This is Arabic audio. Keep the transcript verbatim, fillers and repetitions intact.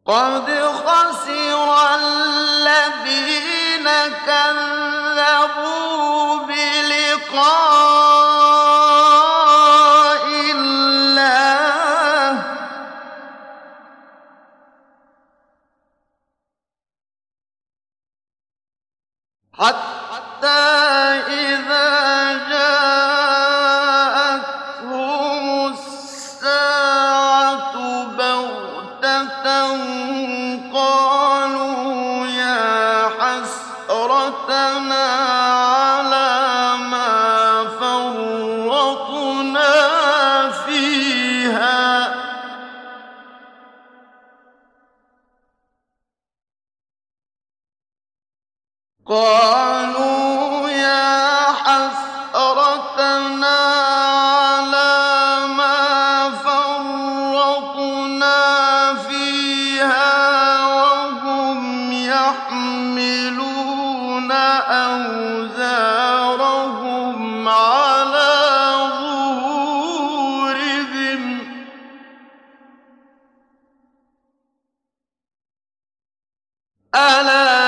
قد خسر الذين كذبوا بلقاء الله حتى إذا جاءتهم الساعة بغتة قالوا يا حسرتنا على ما فرطنا فيها قالوا يا حسرتنا على ما فرطنا فيها وهم يحملون أوزارهم على ظهورهم ألا